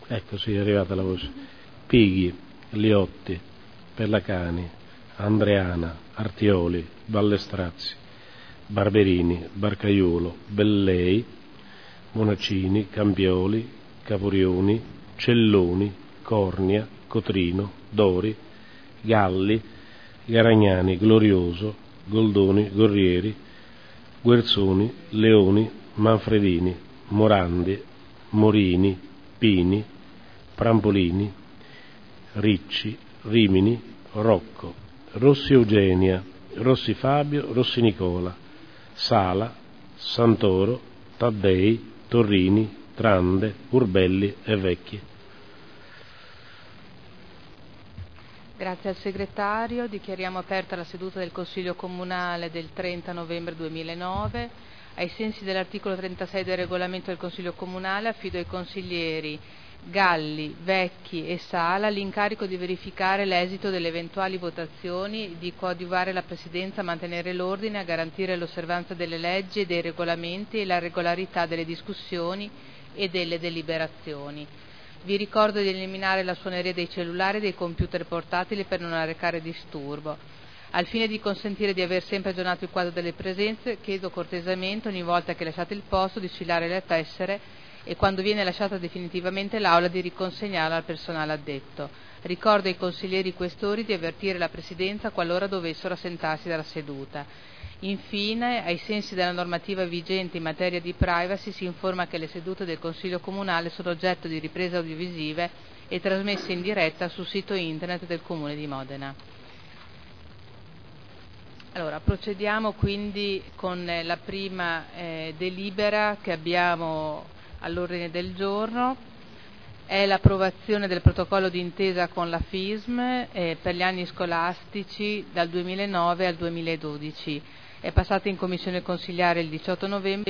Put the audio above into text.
Ecco, sì, è arrivata la voce. Pighi, Liotti, Pellacani, Andreana, Artioli, Ballestrazzi, Barberini, Barcaiulo, Bellei, Monacini, Campioli, Caporioni, Celloni, Cornia, Cotrino, Dori, Galli, Garagnani, Glorioso, Goldoni, Gorrieri, Guerzoni, Leoni, Manfredini, Morandi, Morini, Pini, Prampolini, Ricci, Rimini, Rocco, Rossi Eugenia, Rossi Fabio, Rossi Nicola, Sala, Santoro, Taddei, Torrini, Trande, Urbelli e Vecchi. Grazie al segretario. Dichiariamo aperta la seduta del Consiglio Comunale del 30 novembre 2009. Ai sensi dell'articolo 36 del regolamento del Consiglio Comunale affido ai consiglieri Galli, Vecchi e Sala l'incarico di verificare l'esito delle eventuali votazioni, di coadiuvare la Presidenza a mantenere l'ordine, a garantire l'osservanza delle leggi e dei regolamenti e la regolarità delle discussioni e delle deliberazioni. Vi ricordo di eliminare la suoneria dei cellulari e dei computer portatili per non arrecare disturbo. Al fine di consentire di aver sempre aggiornato il quadro delle presenze, chiedo cortesemente ogni volta che lasciate il posto di sfilare le tessere e quando viene lasciata definitivamente l'Aula di riconsegnarla al personale addetto. Ricordo ai consiglieri questori di avvertire la Presidenza qualora dovessero assentarsi dalla seduta. Infine, ai sensi della normativa vigente in materia di privacy, si informa che le sedute del Consiglio Comunale sono oggetto di riprese audiovisive e trasmesse in diretta sul sito internet del Comune di Modena. Allora, procediamo quindi con la prima delibera che abbiamo all'ordine del giorno. È l'approvazione del protocollo d'intesa con la FISM per gli anni scolastici dal 2009 al 2012. È passata in commissione consiliare il 18 novembre.